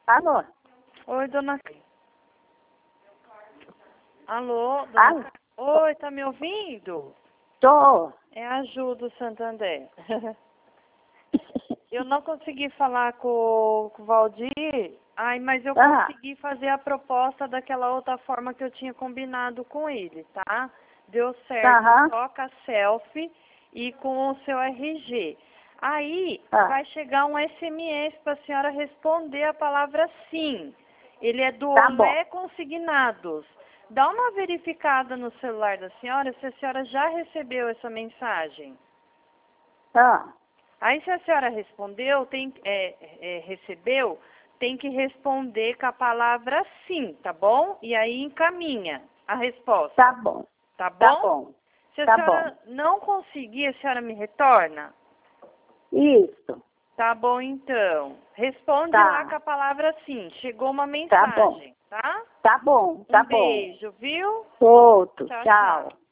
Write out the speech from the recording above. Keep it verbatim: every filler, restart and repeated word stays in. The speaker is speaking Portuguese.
Alô? Oi, dona... Alô, dona... Alô? Oi, tá me ouvindo? Tô. É a Ju do Santander. Eu não consegui falar com, com o Valdir, ai, mas eu Ah. consegui fazer a proposta daquela outra forma que eu tinha combinado com ele, tá? Deu certo, Aham. só com a selfie e com o seu R G. Aí Ah. vai chegar um S M S para a senhora responder a palavra sim. Ele é do Tá bom. Olé Consignados. Dá uma verificada no celular da senhora se a senhora já recebeu essa mensagem. Ah. Aí se a senhora respondeu, tem, é, é, recebeu, tem que responder com a palavra sim, tá bom? E aí encaminha a resposta. Tá bom. Tá bom? Tá bom. Se a Tá senhora bom. não conseguir, a senhora me retorna? Isso. Tá bom, então. Responde Tá. lá com a palavra sim. Chegou uma Tá bom. mensagem, tá? Tá bom. Tá Um bom. beijo, viu? Outro. Tchau, Tchau. tchau.